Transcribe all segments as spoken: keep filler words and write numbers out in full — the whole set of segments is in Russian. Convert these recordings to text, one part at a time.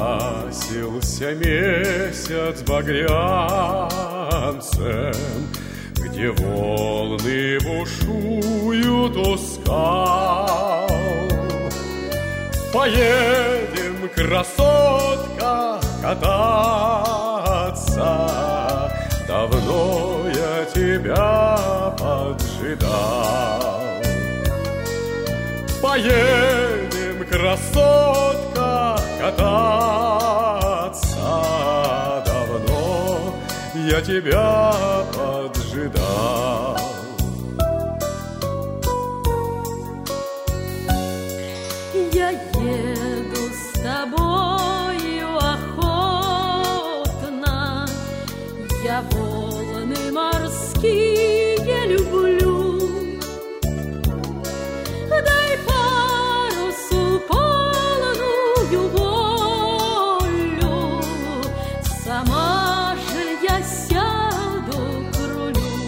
Окрасился месяц багрянцем, где волны бушуют у скал. Поедем, красотка, кататься, давно я тебя поджидал. Поедем, красотка, кататься, давно я тебя поджидал. Я еду с тобою охотно, я волны морские люблю. Дай парусу полную волю, сама же я сяду к рулю.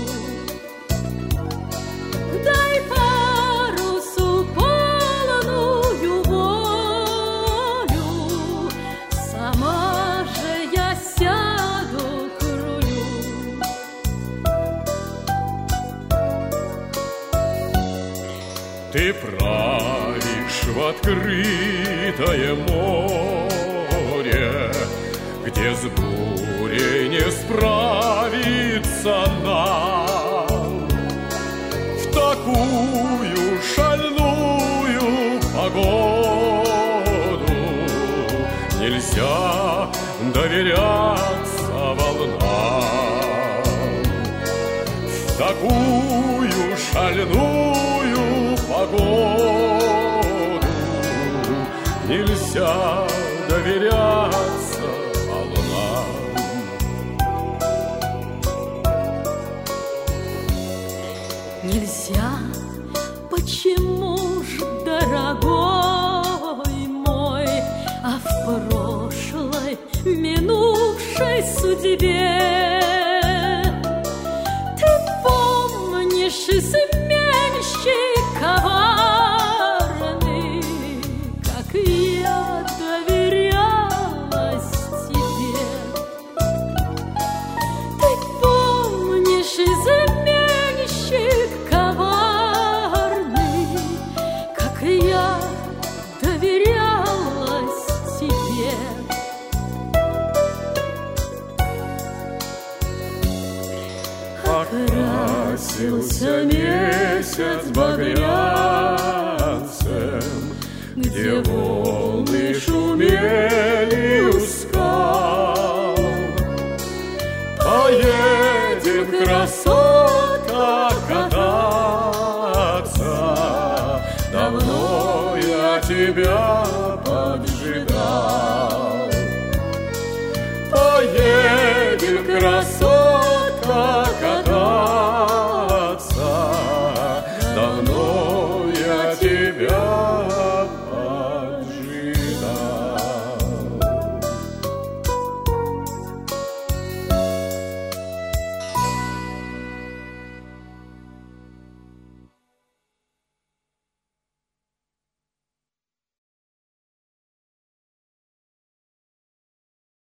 Дай парусу полную волю, сама же я сяду к рулю. Ты правишь в открытое море, где с бурей не справиться нам. В такую шальную погоду нельзя доверяться волнам. В такую шальную погоду нельзя доверяться волнам. Нельзя, почему ж, дорогой мой, а в прошлой минувшей судьбе ты помнишь изменщик коварный, как я доверялась тебе. Ты помнишь изменщик коварный, как я доверялась тебе. Окрасился месяц багрянцем, где волны шумели у скал. Поедем, красотка, кататься, давно я тебя